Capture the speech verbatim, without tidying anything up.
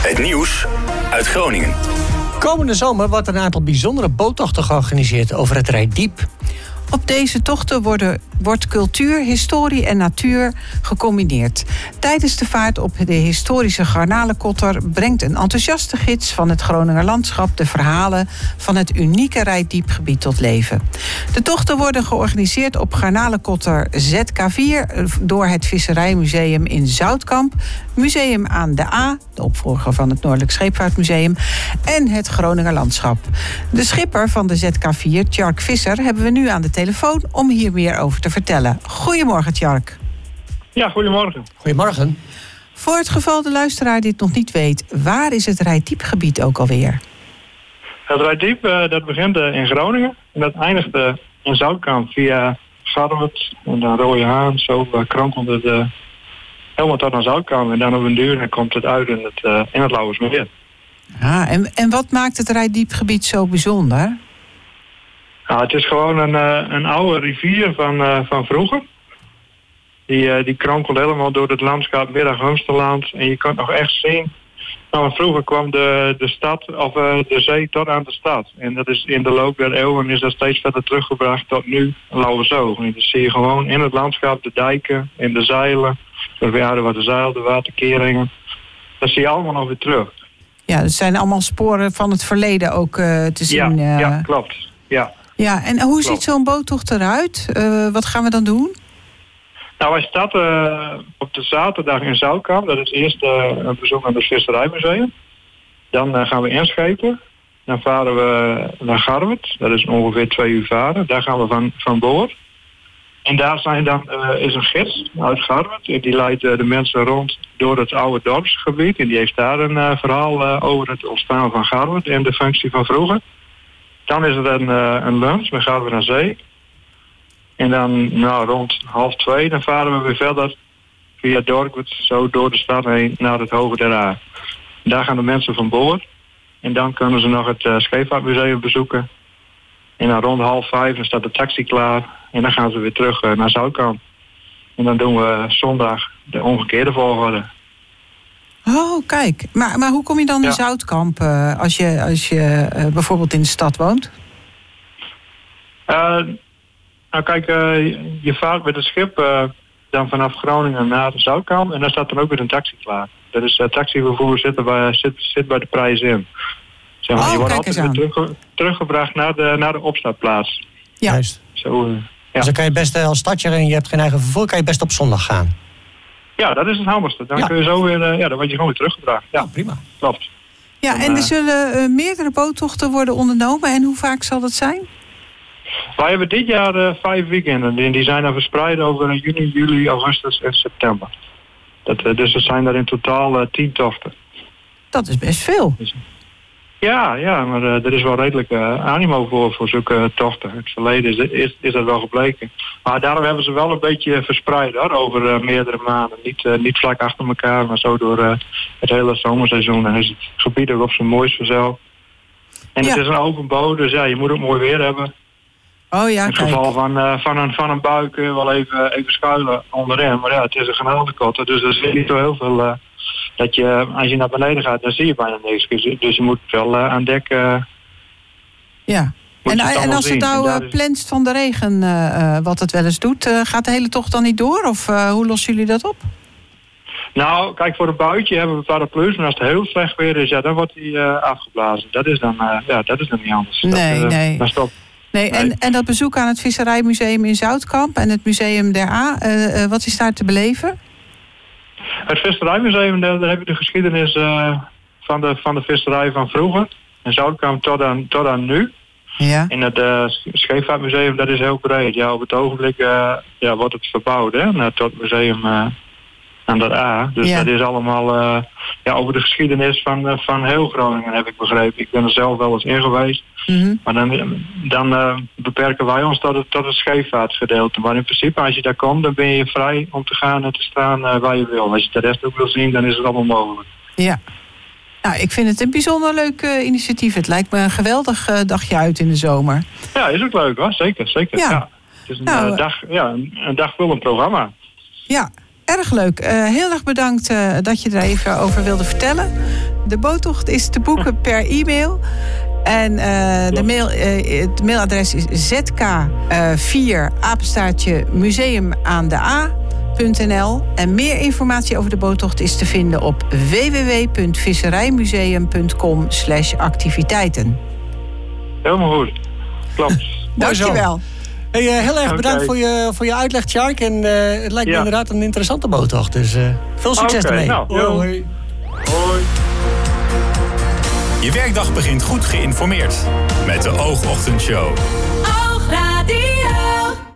Het nieuws uit Groningen. Komende zomer wordt een aantal bijzondere boottochten georganiseerd over het Reitdiep. Op deze tochten worden, wordt cultuur, historie en natuur gecombineerd. Tijdens de vaart op de historische Garnalenkotter brengt een enthousiaste gids van het Groninger landschap de verhalen van het unieke Reitdiepgebied tot leven. De tochten worden georganiseerd op Garnalenkotter Z K vier door het Visserijmuseum in Zoutkamp, Museum aan de A, de opvolger van het Noordelijk Scheepvaartmuseum, en het Groninger Landschap. De schipper van de Z K vier, Tjark Visser, hebben we nu aan de telefoon om hier meer over te vertellen. Goedemorgen, Tjark. Ja, goedemorgen. Goedemorgen. Voor het geval de luisteraar dit nog niet weet, waar is het Reitdiepgebied ook alweer? Het Reitdiep, uh, dat begint uh, in Groningen en dat eindigt uh, in Zoutkamp via Garwert en dan Rode Haan. Zo uh, krankelt het uh, helemaal tot aan Zoutkamp en dan op een duur en komt het uit in het, uh, in het Lauwersmeer. Ah, en, en wat maakt het Reitdiepgebied zo bijzonder? Nou, het is gewoon een, uh, een oude rivier van, uh, van vroeger. Die, uh, die krankelt helemaal door het landschap Middag-Humsterland. En je kan nog echt zien. Nou, vroeger kwam de, de stad of uh, de zee tot aan de stad. En dat is in de loop der eeuwen is dat steeds verder teruggebracht tot nu Lauwersoog. En dan zie je gewoon in het landschap de dijken en de zeilen. Dus ja, er wat de zeil, de waterkeringen. Dat zie je allemaal nog weer terug. Ja, het zijn allemaal sporen van het verleden ook uh, te zien. Ja, uh... ja klopt. Ja. Ja, en hoe ziet zo'n boottocht eruit? Uh, wat gaan we dan doen? Nou, wij starten uh, op de zaterdag in Zoutkamp. Dat is eerst uh, een bezoek aan het Visserijmuseum. Dan uh, gaan we inschepen. Dan varen we naar Garwert. Dat is ongeveer twee uur varen. Daar gaan we van, van boord. En daar zijn dan, uh, is een gids uit Garwert. En die leidt uh, de mensen rond door het oude dorpsgebied. En die heeft daar een uh, verhaal uh, over het ontstaan van Garwert en de functie van vroeger. Dan is er een, uh, een lunch, dan gaan we naar zee. En dan nou, rond half twee, dan varen we weer verder via Dorkwert, zo door de stad heen naar het Hoge der Aa. Daar gaan de mensen van boord. En dan kunnen ze nog het uh, Scheepvaartmuseum bezoeken. En dan rond half vijf dan staat de taxi klaar. En dan gaan ze weer terug uh, naar Zoutkamp. En dan doen we zondag de omgekeerde volgorde. Oh, kijk. Maar, maar hoe kom je dan ja. in Zoutkamp uh, als je, als je uh, bijvoorbeeld in de stad woont? Uh, nou kijk, uh, je vaart met het schip uh, dan vanaf Groningen naar Zoutkamp. En dan staat dan ook weer een taxi klaar. Dat is uh, taxivervoer zit, er bij, zit, zit bij de prijs in. Zeg maar, oh, je wordt kijk altijd weer terug, aan. teruggebracht naar de, naar de opstartplaats. Ja. Juist. Zo, uh, ja. Dus dan kan je best uh, als stadje en je hebt geen eigen vervoer, kan je best op zondag gaan. Ja, dat is het handigste. Dan ja. kun je zo weer, uh, ja, dan word je gewoon weer teruggebracht. Ja, oh, prima. Klopt. Ja, dan, en er uh, zullen uh, meerdere boottochten worden ondernomen. En hoe vaak zal dat zijn? Wij hebben dit jaar uh, vijf weekenden. En die zijn dan verspreid over uh, juni, juli, augustus en september. Dat, uh, dus er zijn er in totaal uh, tien tochten. Dat is best veel. Dus, ja, ja, maar uh, er is wel redelijk uh, animo voor, voor zulke uh, tochten. In het verleden is, is, is dat wel gebleken. Maar daarom hebben ze wel een beetje verspreid hoor, over uh, meerdere maanden. Niet, uh, niet vlak achter elkaar, maar zo door uh, het hele zomerseizoen. Dan is het gebied ook op zijn mooist vanzelf. En ja. het is een open boot, dus ja, je moet ook mooi weer hebben. Oh ja, In het kijk. geval van, uh, van, een, van een bui kun je wel even, even schuilen onderin. Maar ja, het is een genadekotter, dus er zit niet zo heel veel... Uh, dat je, als je naar beneden gaat, dan zie je bijna niks. Dus je moet wel uh, aan dek... Uh, ja. En, en als het nou uh, plenst van de regen, uh, uh, wat het wel eens doet... Uh, gaat de hele tocht dan niet door? Of uh, hoe lossen jullie dat op? Nou, kijk, voor een buitje hebben we paraplu's. En als het heel slecht weer is, ja, dan wordt die uh, afgeblazen. Dat is dan, uh, ja, dat is dan niet anders. Nee, dat, uh, nee. Dan stop. Nee, nee. En, en dat bezoek aan het Visserijmuseum in Zoutkamp... en het Museum der A, uh, uh, wat is daar te beleven? Het Visserijmuseum, daar, daar heb je de geschiedenis uh, van, de, van de visserij van vroeger. In Zoutkamp tot aan, tot aan nu. Ja. In het uh, Scheepvaartmuseum, dat is heel breed. Ja, op het ogenblik uh, ja, wordt het verbouwd, hè, naar het museum uh, aan de A. Dus ja. dat is allemaal uh, ja, over de geschiedenis van, uh, van heel Groningen, heb ik begrepen. Ik ben er zelf wel eens in geweest. Mm-hmm. Maar dan, dan uh, beperken wij ons tot het, tot het scheepvaartgedeelte. Maar in principe, als je daar komt, dan ben je vrij om te gaan en te staan uh, waar je wil. Als je de rest ook wil zien, dan is het allemaal mogelijk. Ja. Nou, ik vind het een bijzonder leuk uh, initiatief. Het lijkt me een geweldig uh, dagje uit in de zomer. Ja, is ook leuk hoor. Zeker, zeker. Ja. Ja. Het is een, nou, uh, dag, ja, een, een dagvullend programma. Ja, erg leuk. Uh, heel erg bedankt uh, dat je er even over wilde vertellen. De boottocht is te boeken per e-mail. En uh, de mail, uh, het mailadres is z k vier apenstaartje museum aan de a punt n l. En meer informatie over de boottocht is te vinden op w w w punt visserijmuseum punt com slash activiteiten. Helemaal goed. Klopt. Dankjewel. Hey, uh, heel erg bedankt Okay. voor, je, voor je uitleg, Sjark. En uh, het lijkt me Ja. inderdaad een interessante boottocht. Dus uh, veel succes Oké, ermee. nou, Hoi, hoi. Hoi. Je werkdag begint goed geïnformeerd met de Oogochtendshow. Oogradio.